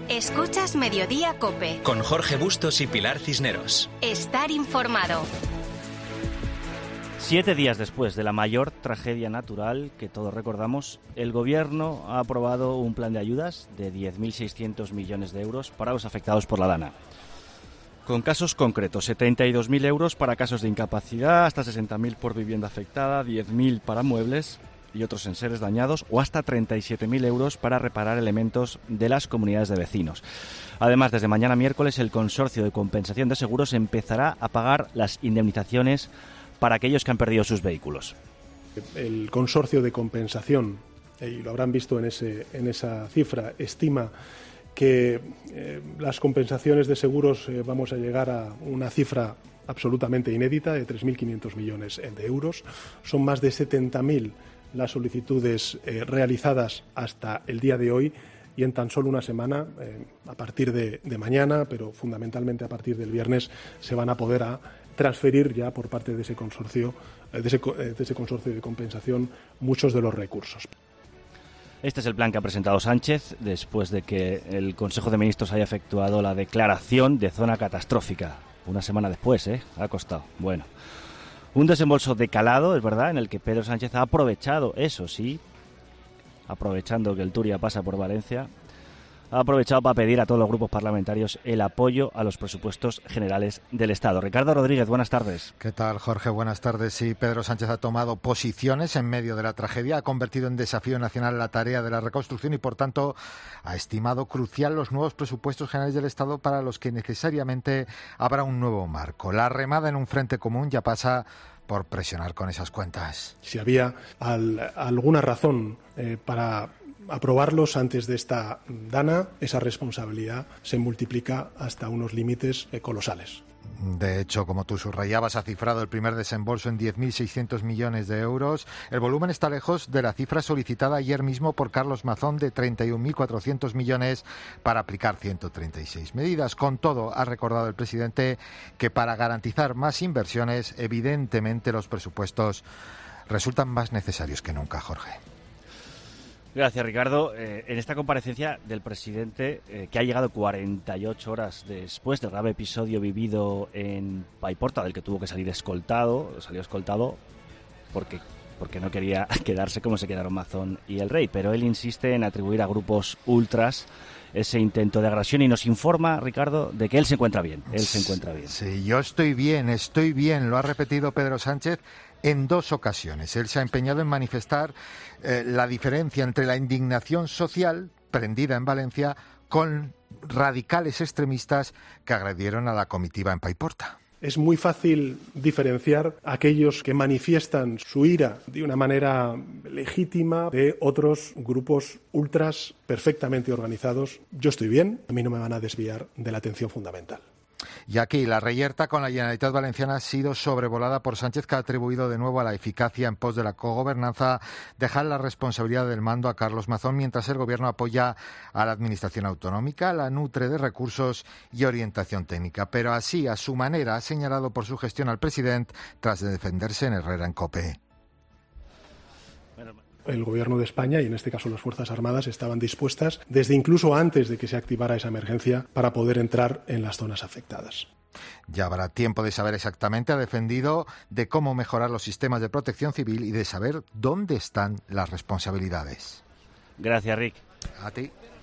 Escuchas Mediodía COPE. Con Jorge Bustos y Pilar Cisneros. Estar informado. 7 días después de la mayor tragedia natural que todos recordamos, el Gobierno ha aprobado un plan de ayudas de 10.600 millones de euros para los afectados por la Dana. Con casos concretos, 72.000 euros para casos de incapacidad, hasta 60.000 por vivienda afectada, 10.000 para muebles y otros enseres dañados, o hasta 37.000 euros para reparar elementos de las comunidades de vecinos. Además, desde mañana miércoles, el Consorcio de Compensación de Seguros empezará a pagar las indemnizaciones para aquellos que han perdido sus vehículos. El Consorcio de Compensación, y lo habrán visto en esa cifra, estima que las compensaciones de seguros vamos a llegar a una cifra absolutamente inédita de 3.500 millones de euros. Son más de 70.000 las solicitudes realizadas hasta el día de hoy, y en tan solo una semana, a partir de mañana, pero fundamentalmente a partir del viernes, se van a poder transferir ya por parte de ese consorcio de compensación muchos de los recursos. Este es el plan que ha presentado Sánchez después de que el Consejo de Ministros haya efectuado la declaración de zona catastrófica. Una semana después, ha costado. Bueno, un desembolso de calado, es verdad, en el que Pedro Sánchez ha aprovechado, eso sí, aprovechando que el Turia pasa por Valencia, ha aprovechado para pedir a todos los grupos parlamentarios el apoyo a los presupuestos generales del Estado. Ricardo Rodríguez, buenas tardes. ¿Qué tal, Jorge? Buenas tardes. Sí, Pedro Sánchez ha tomado posiciones en medio de la tragedia, ha convertido en desafío nacional la tarea de la reconstrucción y, por tanto, ha estimado crucial los nuevos presupuestos generales del Estado para los que necesariamente habrá un nuevo marco. La remada en un frente común ya pasa por presionar con esas cuentas. Si había alguna razón para aprobarlos antes de esta Dana, esa responsabilidad se multiplica hasta unos límites colosales. De hecho, como tú subrayabas, ha cifrado el primer desembolso en 10.600 millones de euros. El volumen está lejos de la cifra solicitada ayer mismo por Carlos Mazón de 31.400 millones para aplicar 136 medidas. Con todo, ha recordado el presidente que para garantizar más inversiones, evidentemente los presupuestos resultan más necesarios que nunca, Jorge. Gracias, Ricardo. En esta comparecencia del presidente, que ha llegado 48 horas después del grave episodio vivido en Paiporta, del que tuvo que salir escoltado, salió escoltado porque no quería quedarse como se quedaron Mazón y el Rey, pero él insiste en atribuir a grupos ultras ese intento de agresión y nos informa, Ricardo, de que él se encuentra bien. Sí, yo estoy bien, lo ha repetido Pedro Sánchez en 2 ocasiones. Él se ha empeñado en manifestar la diferencia entre la indignación social prendida en Valencia con radicales extremistas que agredieron a la comitiva en Paiporta. Es muy fácil diferenciar a aquellos que manifiestan su ira de una manera legítima de otros grupos ultras perfectamente organizados. Yo estoy bien, a mí no me van a desviar de la atención fundamental. Y aquí la reyerta con la Generalitat Valenciana ha sido sobrevolada por Sánchez, que ha atribuido de nuevo a la eficacia en pos de la cogobernanza dejar la responsabilidad del mando a Carlos Mazón, mientras el Gobierno apoya a la Administración autonómica, la nutre de recursos y orientación técnica. Pero así, a su manera, ha señalado por su gestión al presidente tras de defenderse en Herrera en COPE. El Gobierno de España, y en este caso las Fuerzas Armadas, estaban dispuestas, desde incluso antes de que se activara esa emergencia, para poder entrar en las zonas afectadas. Ya habrá tiempo de saber exactamente, ha defendido, de cómo mejorar los sistemas de protección civil y de saber dónde están las responsabilidades. Gracias, Rick. A ti.